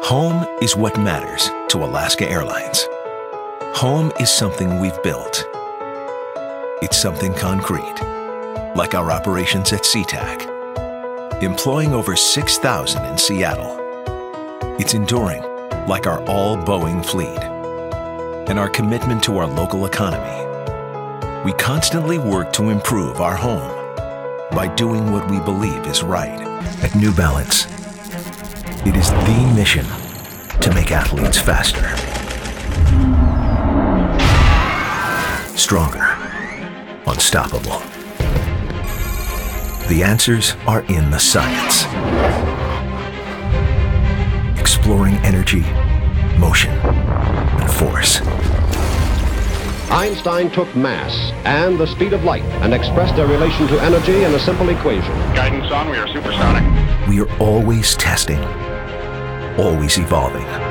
Home is what matters to Alaska Airlines. Home is something we've built. It's something concrete, like our operations at SeaTac, employing over 6,000 in Seattle. It's enduring, like our all-Boeing fleet, and our commitment to our local economy. We constantly work to improve our home by doing what we believe is right. At New Balance, it is the mission to make athletes faster, stronger, unstoppable. The answers are in the science. Exploring energy, motion, and force. Einstein took mass and the speed of light and expressed their relation to energy in a simple equation. Guidance on, we are supersonic. We are always testing, always evolving.